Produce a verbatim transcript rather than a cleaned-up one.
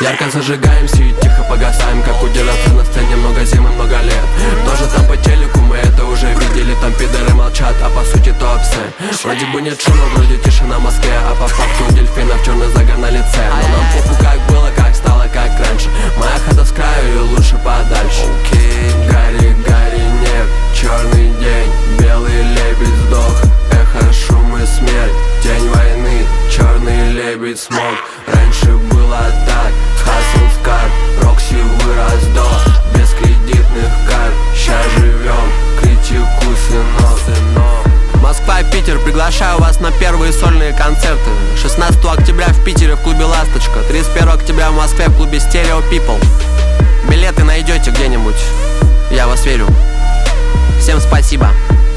Ярко зажигаемся и тихо погасаем, как у дедов на сцене много зим и много лет. Тоже там по телеку мы это уже видели, там пидоры молчат, а по сути то обсы. Вроде бы нет шума, вроде тишина в Москве, а по факту у дельфинов черный загар на лице. Но нам похуй как было, как стало, как раньше. Моя хата с краю и лучше подальше. Okay. Гарри, Гарри, нет, черный день, белый лебедь сдох. Эхо, шум и смерть, день войны, черный лебедь смог. Раньше было так, хасл скар, Рокси вырос до без кредитных карт. Ща живем, критикуй, сынок, сынок. Москва, Питер, приглашаю вас на первые сольные концерты. шестнадцатого октября в Питере в клубе «Ласточка», тридцать первого октября в Москве в клубе «Стерео People». Билеты найдете где-нибудь, я вас верю. Всем спасибо.